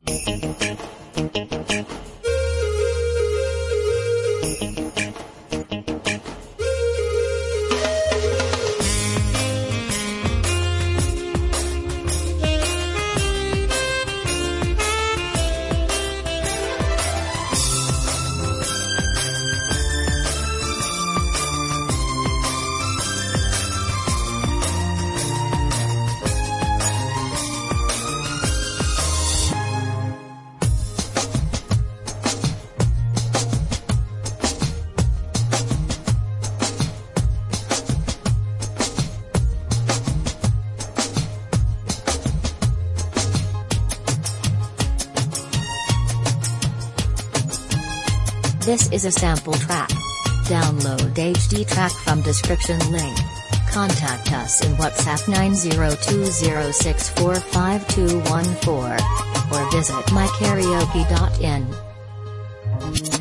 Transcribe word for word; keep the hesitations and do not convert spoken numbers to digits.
This is a sample track. Download H D track from description link. Contact us in WhatsApp nine zero two zero six four five two one four or visit my karaoke dot in.